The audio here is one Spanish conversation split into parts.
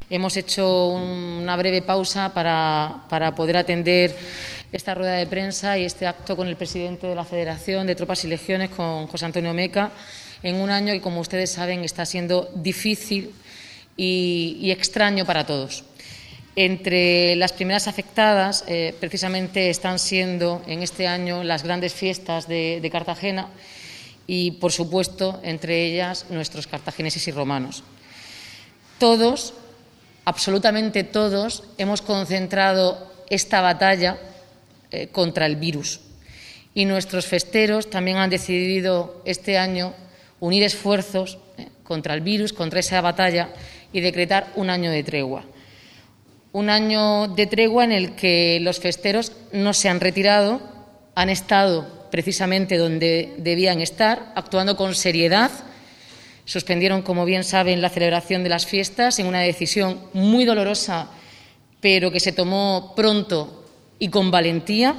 Hemos hecho una breve pausa para poder atender esta rueda de prensa y este acto con el presidente de la Federación de Tropas y Legiones, con José Antonio Meca, en un año que, como ustedes saben, está siendo difícil y extraño para todos. Entre las primeras afectadas, precisamente, están siendo en este año las grandes fiestas de Cartagena y, por supuesto, entre ellas nuestros cartagineses y romanos. Todos, absolutamente todos, hemos concentrado esta batalla contra el virus y nuestros festeros también han decidido este año unir esfuerzos contra el virus, contra esa batalla y decretar un año de tregua. Un año de tregua en el que los festeros no se han retirado, han estado precisamente donde debían estar, actuando con seriedad. Suspendieron, como bien saben, la celebración de las fiestas en una decisión muy dolorosa, pero que se tomó pronto y con valentía,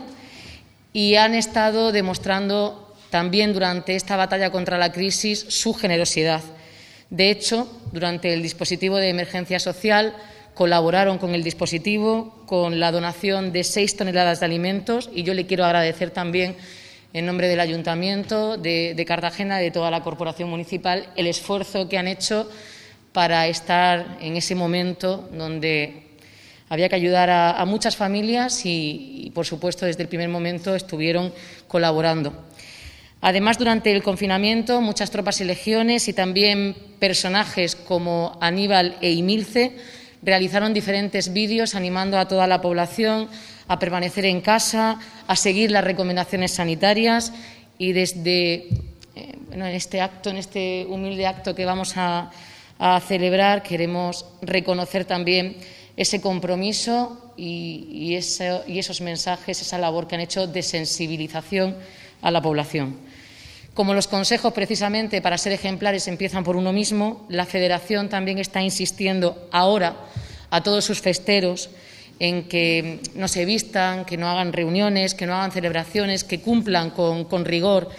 y han estado demostrando también durante esta batalla contra la crisis su generosidad. De hecho, durante el dispositivo de emergencia social colaboraron con el dispositivo con la donación de 6 toneladas de alimentos, y yo le quiero agradecer también, en nombre del Ayuntamiento de Cartagena, de toda la Corporación Municipal, el esfuerzo que han hecho para estar en ese momento donde había que ayudar a muchas familias y, por supuesto, desde el primer momento estuvieron colaborando. Además, durante el confinamiento, muchas tropas y legiones y también personajes como Aníbal e Imilce realizaron diferentes vídeos animando a toda la población a permanecer en casa, a seguir las recomendaciones sanitarias, y desde en este humilde acto que vamos a celebrar, queremos reconocer también ese compromiso y esos mensajes, esa labor que han hecho de sensibilización a la población. Como los consejos, precisamente, para ser ejemplares empiezan por uno mismo, la Federación también está insistiendo ahora a todos sus festeros en que no se vistan, que no hagan reuniones, que no hagan celebraciones, que cumplan con rigor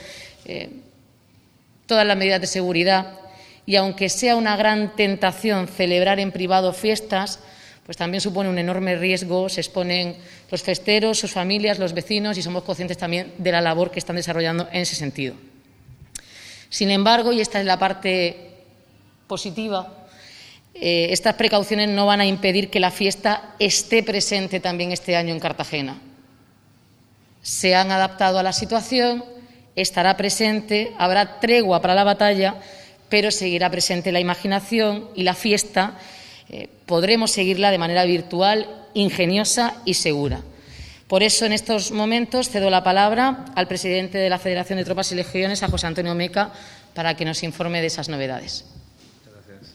todas las medidas de seguridad. Y aunque sea una gran tentación celebrar en privado fiestas, pues también supone un enorme riesgo, se exponen los festeros, sus familias, los vecinos, y somos conscientes también de la labor que están desarrollando en ese sentido. Sin embargo, y esta es la parte positiva, estas precauciones no van a impedir que la fiesta esté presente también este año en Cartagena. Se han adaptado a la situación, estará presente, habrá tregua para la batalla, pero seguirá presente la imaginación y la fiesta podremos seguirla de manera virtual, ingeniosa y segura. Por eso, en estos momentos, cedo la palabra al presidente de la Federación de Tropas y Legiones, a José Antonio Meca, para que nos informe de esas novedades. Muchas gracias.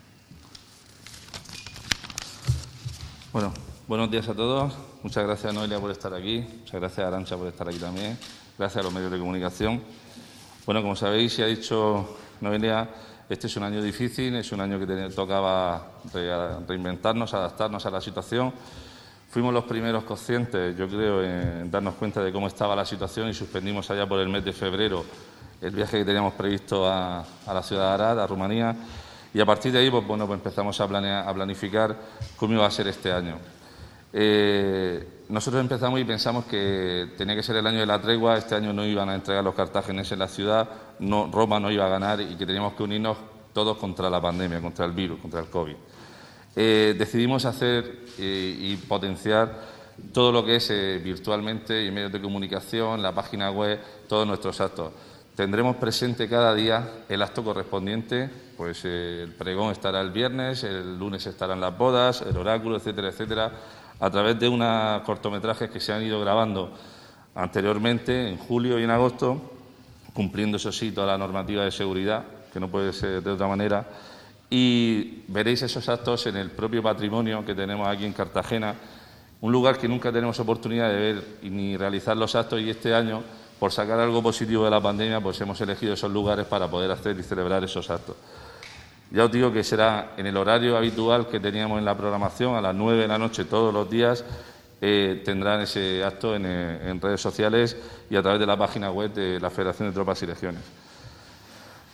Bueno, buenos días a todos. Muchas gracias, Noelia, por estar aquí. Muchas gracias, Arantxa, por estar aquí también. Gracias a los medios de comunicación. Bueno, como sabéis, y ha dicho Noelia, este es un año difícil, es un año que tocaba reinventarnos, adaptarnos a la situación. Fuimos los primeros conscientes, yo creo, en darnos cuenta de cómo estaba la situación, y suspendimos allá por el mes de febrero el viaje que teníamos previsto a la ciudad de Arad, a Rumanía, y a partir de ahí pues empezamos a planificar cómo iba a ser este año. Nosotros empezamos y pensamos que tenía que ser el año de la tregua. Este año no iban a entregar los cartagineses en la ciudad, Roma no iba a ganar, y que teníamos que unirnos todos contra la pandemia, contra el virus, contra el COVID. Decidimos hacer y potenciar todo lo que es virtualmente y medios de comunicación, la página web, todos nuestros actos. Tendremos presente cada día el acto correspondiente, pues el pregón estará el viernes, el lunes estarán las bodas, el oráculo, etcétera, etcétera, a través de unos cortometrajes que se han ido grabando anteriormente, en julio y en agosto, cumpliendo, eso sí, toda la normativa de seguridad, que no puede ser de otra manera, y veréis esos actos en el propio patrimonio que tenemos aquí en Cartagena, un lugar que nunca tenemos oportunidad de ver ni realizar los actos, y este año, por sacar algo positivo de la pandemia, pues hemos elegido esos lugares para poder hacer y celebrar esos actos. Ya os digo que será en el horario habitual que teníamos en la programación, a las 9 de la noche todos los días. Tendrán ese acto en redes sociales y a través de la página web de la Federación de Tropas y Legiones.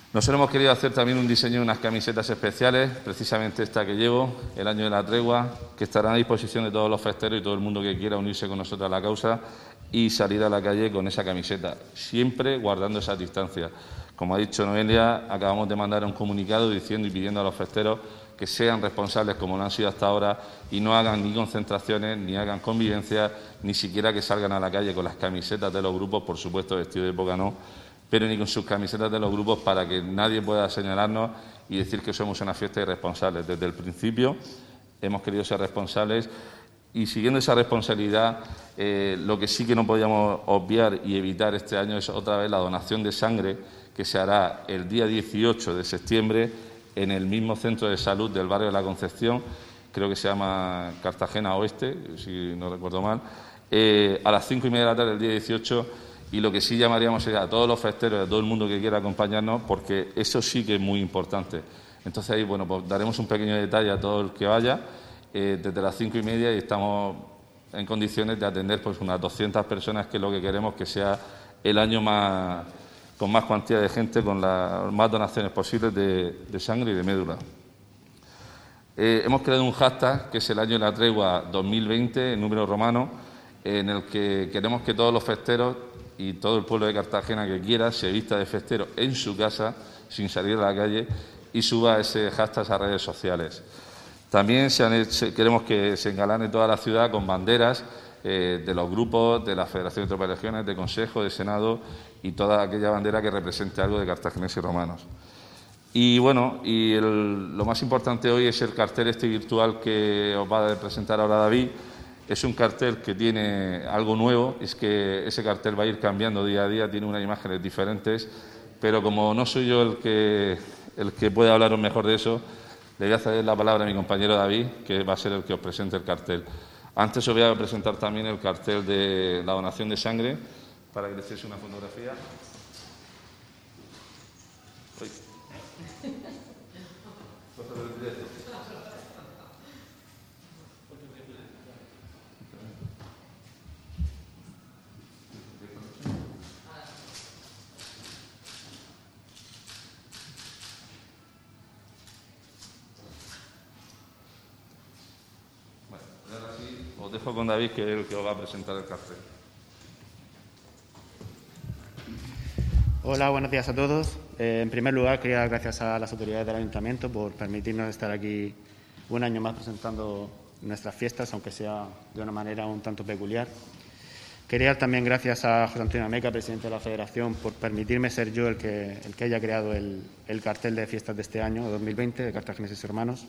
Nosotros hemos querido hacer también un diseño de unas camisetas especiales, precisamente esta que llevo, el año de la tregua, que estará a disposición de todos los festeros y todo el mundo que quiera unirse con nosotros a la causa y salir a la calle con esa camiseta, siempre guardando esa distancia. Como ha dicho Noelia, acabamos de mandar un comunicado diciendo y pidiendo a los festeros que sean responsables como lo han sido hasta ahora y no hagan ni concentraciones, ni hagan convivencias, ni siquiera que salgan a la calle con las camisetas de los grupos, por supuesto vestido de época no, pero ni con sus camisetas de los grupos para que nadie pueda señalarnos y decir que somos una fiesta irresponsable. Desde el principio hemos querido ser responsables y siguiendo esa responsabilidad, lo que sí que no podíamos obviar y evitar este año es otra vez la donación de sangre que se hará el día 18 de septiembre en el mismo centro de salud del barrio de la Concepción, creo que se llama Cartagena Oeste, si no recuerdo mal, a las 5:30 de la tarde del día 18. Y lo que sí llamaríamos es a todos los festeros, a todo el mundo que quiera acompañarnos, porque eso sí que es muy importante. Entonces ahí, bueno, pues daremos un pequeño detalle a todo el que vaya desde las 5:30 y estamos en condiciones de atender pues unas 200 personas, que es lo que queremos que sea el año con más cantidad de gente, con las más donaciones posibles de sangre y de médula. Hemos creado un hashtag que es el año de la tregua 2020, en número romano, en el que queremos que todos los festeros y todo el pueblo de Cartagena que quiera se vista de festero en su casa, sin salir a la calle, y suba ese hashtag a redes sociales. También queremos que se engalane toda la ciudad con banderas de los grupos, de la Federación de Tropas y Legiones, de Consejo, de Senado y toda aquella bandera que represente algo de cartagineses y romanos. Y bueno, lo más importante hoy es el cartel este virtual que os va a presentar ahora David. Es un cartel que tiene algo nuevo, es que ese cartel va a ir cambiando día a día, tiene unas imágenes diferentes, pero como no soy yo el que puede hablaros mejor de eso, le voy a ceder la palabra a mi compañero David, que va a ser el que os presente el cartel. Antes os voy a presentar también el cartel de la donación de sangre, para que le echéis una fotografía. Os dejo con David, que es el que os va a presentar el cartel. Hola, buenos días a todos. En primer lugar, quería dar gracias a las autoridades del Ayuntamiento por permitirnos estar aquí un año más presentando nuestras fiestas, aunque sea de una manera un tanto peculiar. Quería dar también gracias a José Antonio Ameca, presidente de la Federación, por permitirme ser yo el que haya creado el cartel de fiestas de este año, 2020, de Cartagineses y Hermanos.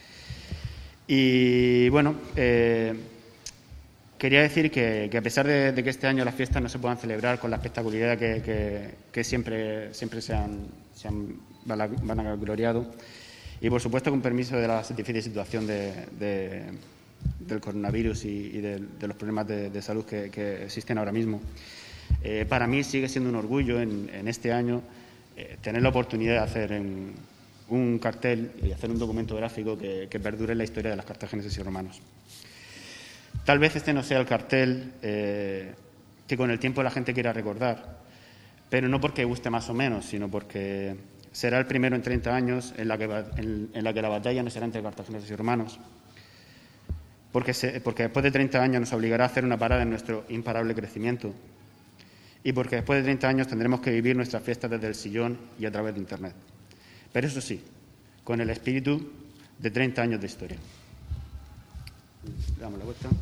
Y bueno, quería decir que a pesar de que este año las fiestas no se puedan celebrar con la espectacularidad que siempre se han vanagloriado, y por supuesto con permiso de la difícil situación del coronavirus y de los problemas de salud que existen ahora mismo, para mí sigue siendo un orgullo en este año tener la oportunidad de hacer un cartel y hacer un documento gráfico que perdure en la historia de las cartagineses y romanos. Tal vez este no sea el cartel que con el tiempo la gente quiera recordar, pero no porque guste más o menos, sino porque será el primero en 30 años en la que la batalla no será entre cartagineses y romanos, porque después de 30 años nos obligará a hacer una parada en nuestro imparable crecimiento, y porque después de 30 años tendremos que vivir nuestras fiestas desde el sillón y a través de Internet. Pero eso sí, con el espíritu de 30 años de historia. Damos la vuelta.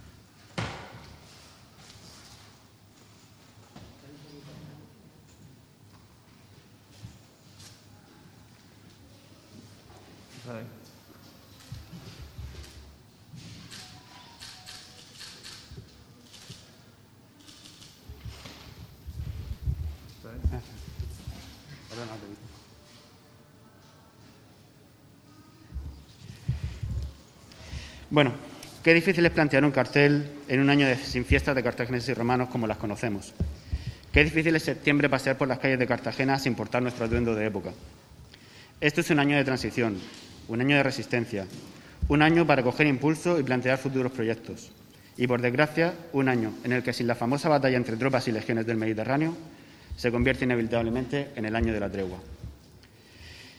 Bueno, qué difícil es plantear un cartel en un año sin fiestas de cartagineses y romanos como las conocemos. Qué difícil es septiembre pasear por las calles de Cartagena sin portar nuestro atuendo de época. Esto es un año de transición, un año de resistencia, un año para coger impulso y plantear futuros proyectos. Y, por desgracia, un año en el que, sin la famosa batalla entre tropas y legiones del Mediterráneo, se convierte inevitablemente en el año de la tregua.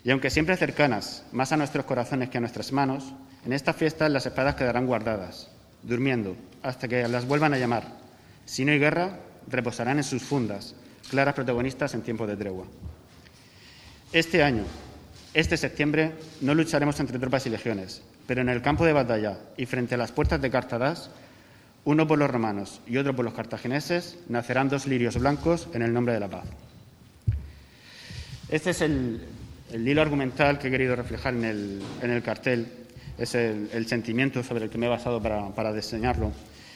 Y aunque siempre cercanas, más a nuestros corazones que a nuestras manos, en estas fiestas las espadas quedarán guardadas, durmiendo, hasta que las vuelvan a llamar. Si no hay guerra, reposarán en sus fundas, claras protagonistas en tiempos de tregua. Este año, este septiembre, no lucharemos entre tropas y legiones, pero en el campo de batalla y frente a las puertas de Cartadas, uno por los romanos y otro por los cartagineses, nacerán 2 lirios blancos en el nombre de la paz. Este es el hilo argumental que he querido reflejar en el cartel. Es el sentimiento sobre el que me he basado para diseñarlo.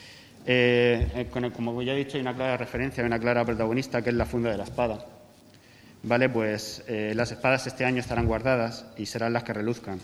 Como ya he dicho, hay una clara referencia, hay una clara protagonista, que es la funda de la espada. Vale, pues las espadas este año estarán guardadas y serán las que reluzcan.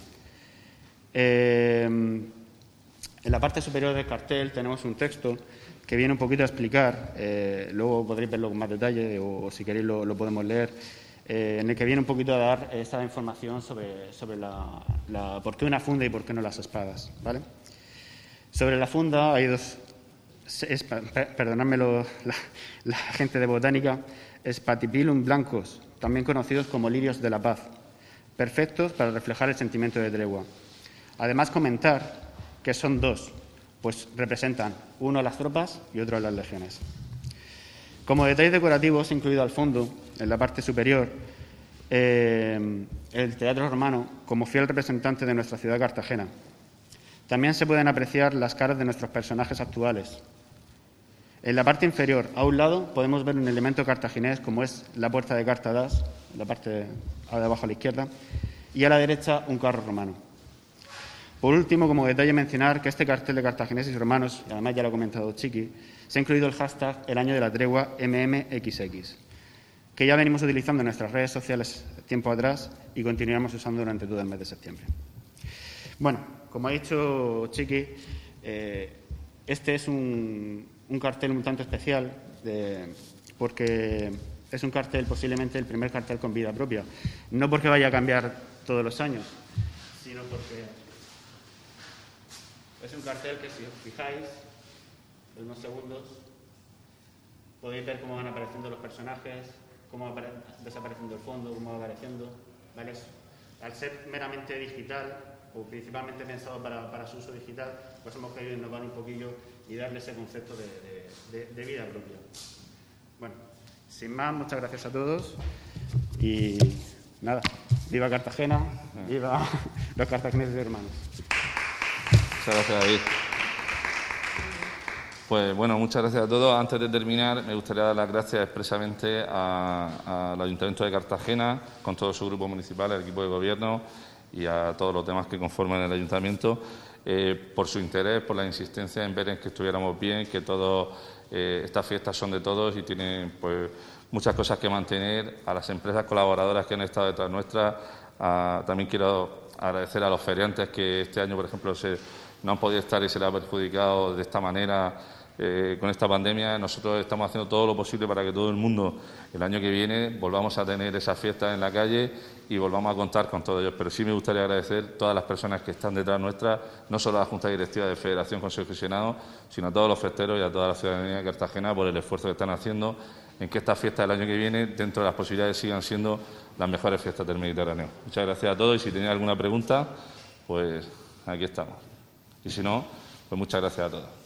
En la parte superior del cartel tenemos un texto que viene un poquito a explicar, luego podréis verlo con más detalle o si queréis lo podemos leer, en el que viene un poquito a dar esta información sobre por qué una funda y por qué no las espadas. ¿Vale? Sobre la funda hay dos, perdonadme la gente de botánica, Spatipilum blancos, también conocidos como lirios de la paz, perfectos para reflejar el sentimiento de tregua. Además, comentar que son 2, pues representan uno a las tropas y otro a las legiones. Como detalles decorativos, incluido al fondo, en la parte superior, el teatro romano como fiel representante de nuestra ciudad Cartagena. También se pueden apreciar las caras de nuestros personajes actuales. En la parte inferior, a un lado, podemos ver un elemento cartaginés como es la puerta de Cartadas, la parte de abajo a la izquierda, y a la derecha un carro romano. Por último, como detalle, mencionar que este cartel de cartagineses y romanos, y además ya lo ha comentado Chiqui, se ha incluido el hashtag el año de la tregua MMXX, que ya venimos utilizando en nuestras redes sociales tiempo atrás y continuaremos usando durante todo el mes de septiembre. Bueno, como ha dicho Chiqui, este es un cartel un tanto especial porque es un cartel, posiblemente el primer cartel con vida propia. No porque vaya a cambiar todos los años, sino porque es un cartel que, si os fijáis, en unos segundos, podéis ver cómo van apareciendo los personajes, cómo va desapareciendo el fondo, cómo va apareciendo. ¿Vale? Al ser meramente digital, o principalmente pensado para su uso digital, pues hemos querido innovar un poquillo y darle ese concepto de vida propia. Bueno, sin más, muchas gracias a todos y nada, viva Cartagena, viva los cartagineses y hermanos. Muchas gracias, David. Pues bueno, muchas gracias a todos. Antes de terminar, me gustaría dar las gracias expresamente al Ayuntamiento de Cartagena, con todo su grupo municipal, el equipo de gobierno y a todos los demás que conforman el Ayuntamiento, por su interés, por la insistencia en ver en que estuviéramos bien, que estas fiestas son de todos y tienen pues muchas cosas que mantener. A las empresas colaboradoras que han estado detrás nuestras, también quiero agradecer a los feriantes que este año, por ejemplo, no han podido estar y se les ha perjudicado de esta manera con esta pandemia. Nosotros estamos haciendo todo lo posible para que todo el mundo el año que viene volvamos a tener esas fiestas en la calle y volvamos a contar con todos ellos. Pero sí me gustaría agradecer a todas las personas que están detrás nuestras, no solo a la Junta Directiva de Federación Consejo Gestionado, sino a todos los festeros y a toda la ciudadanía de Cartagena por el esfuerzo que están haciendo en que estas fiestas del año que viene, dentro de las posibilidades, sigan siendo las mejores fiestas del Mediterráneo. Muchas gracias a todos y si tenéis alguna pregunta, pues aquí estamos. Y si no, pues muchas gracias a todos.